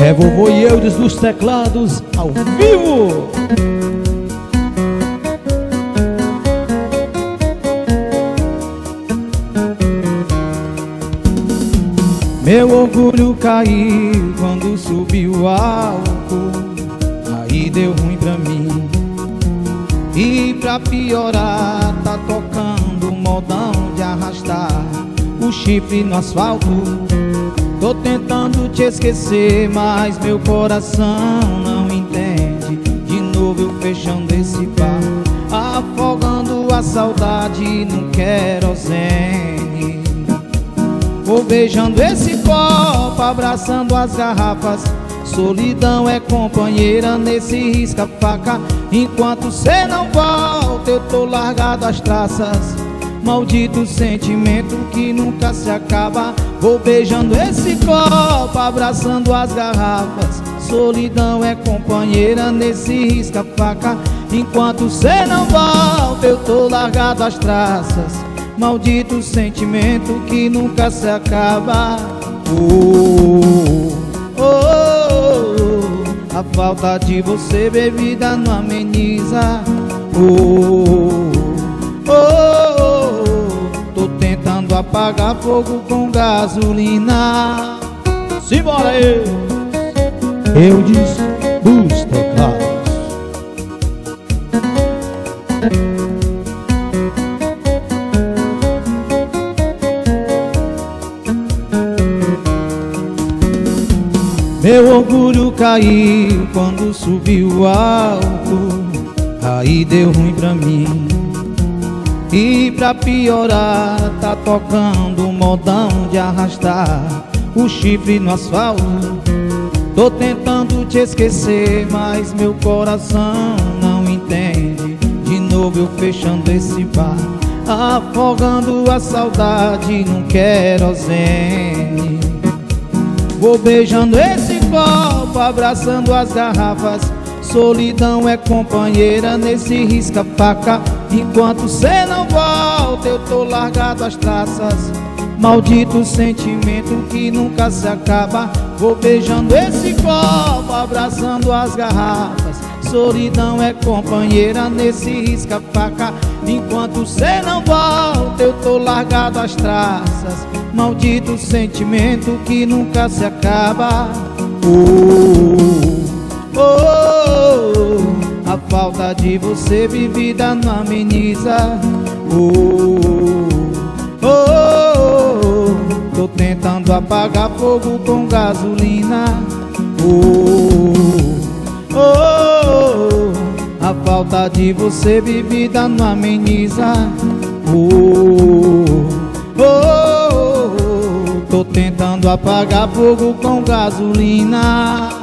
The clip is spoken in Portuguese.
É Vovô Eudes dos teclados ao vivo. Meu orgulho caiu quando subiu o álcool, aí deu ruim pra mim. E pra piorar, tá tocando um modão de arrastar o chifre no asfalto. Tô tentando te esquecer, mas meu coração não entende. De novo eu fechando esse bar, afogando a saudade num querosene. Vou beijando esse copo, abraçando as garrafas. Solidão é companheira nesse risca-faca. Enquanto cê não volta, eu tô largado às traças. Maldito sentimento que nunca se acaba. Vou beijando esse copo, abraçando as garrafas. Solidão é companheira nesse risca-faca. Enquanto cê não volta, eu tô largado às traças. Maldito sentimento que nunca se acaba. A falta de você, bebida, não ameniza. Tô tentando apagar fogo com gasolina. Simbora aí! Eudes dos teclados. Meu orgulho caiu quando subiu o álcool, aí deu ruim pra mim. E pra piorar, tá tocando um modão de arrastar o chifre no asfalto. Tô tentando te esquecer, mas meu coração não entende. De novo eu fechando esse bar, afogando a saudade num querosene. Vou beijando esse copo, abraçando as garrafas. Solidão é companheira nesse risca-faca. Enquanto cê não volta, eu tô largado às traças. Maldito sentimento que nunca se acaba. Vou beijando esse copo, abraçando as garrafas. Solidão é companheira nesse risca-faca. Enquanto cê não volta, eu tô largado às traças. Maldito sentimento que nunca se acaba. A falta de você, bebida, não ameniza. Tô tentando apagar fogo com gasolina. A falta de você, bebida, não ameniza. Tô tentando apagar fogo com gasolina.